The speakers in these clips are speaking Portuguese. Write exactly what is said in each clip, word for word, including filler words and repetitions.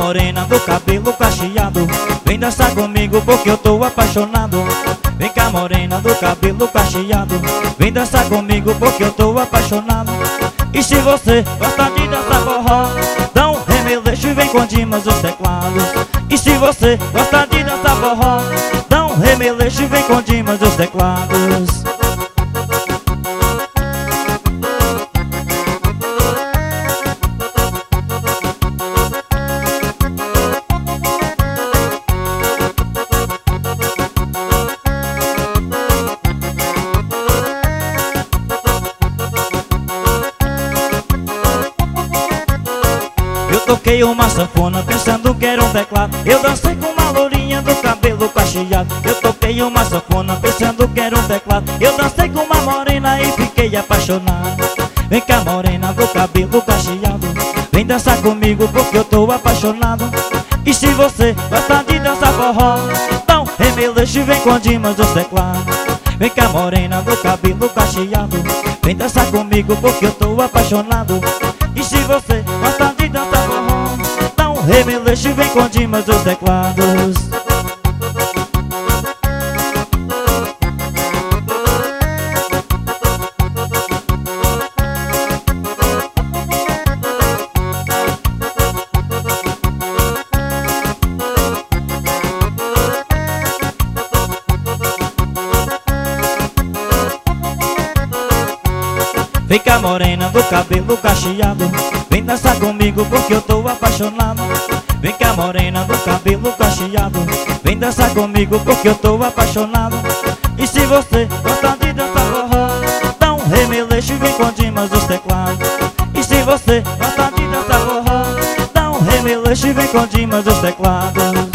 morena do cabelo cacheado, vem dançar comigo porque eu tô apaixonado. Vem cá morena do cabelo cacheado, vem dançar comigo porque eu tô apaixonado. E se você gosta de dançar forró, dá um remeleixo e vem com Dimas os teclados. E se você gosta de dançar forró, dá um remeleixo e vem com Dimas os teclados. Toquei uma sanfona pensando que era um teclado. Eu dancei com uma lourinha do cabelo cacheado. Eu toquei uma sanfona pensando que era um teclado. Eu dancei com uma morena e fiquei apaixonado. Vem cá morena do cabelo cacheado, vem dançar comigo porque eu tô apaixonado. E se você gosta de dançar forró, dá um remeleixo e vem com Dimas os teclados. Vem cá morena do cabelo cacheado, vem dançar comigo porque eu tô apaixonado. E se você gosta de dançar forró, dá um remeleixo e vem com Dimas os teclados. Vem cá morena do cabelo cacheado, vem dançar comigo porque eu tô apaixonado. Vem cá morena do cabelo cacheado, vem dançar comigo porque eu tô apaixonado. E se você gosta de dançar forró, dá um remeleixo e vem com Dimas os teclados. E se você gosta de dançar forró, dá um remeleixo e vem com Dimas os teclados.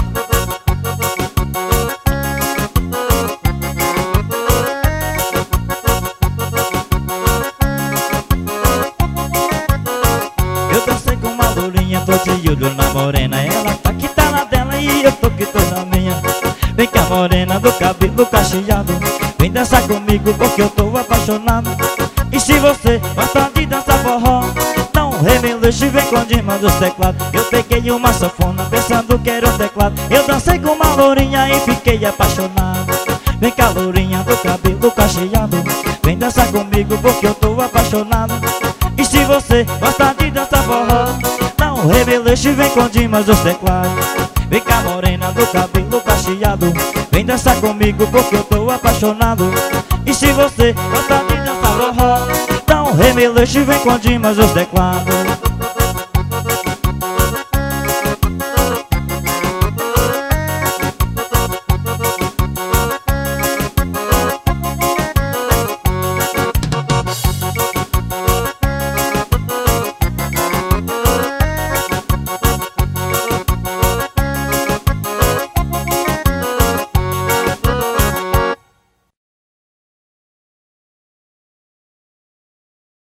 Tô de olho na morena, ela tá que tá na dela e eu tô que tô na minha. Vem cá morena do cabelo cacheado, vem dançar comigo porque eu tô apaixonado. E se você gosta de dançar forró, dá um remeleixo e vem com Dimas dos teclados. Eu peguei uma sanfona pensando que era um teclado. Eu dancei com uma lourinha e fiquei apaixonado. Vem cá lourinha do cabelo cacheado, vem dançar comigo porque eu tô apaixonado. E se você gosta de dançar forró, dá um remeleixo e vem com Dimas os teclados. Vem cá morena do cabelo cacheado, vem dançar comigo porque eu tô apaixonado. E se você gosta de dançar forró, dá um remeleixo e vem com Dimas os teclados.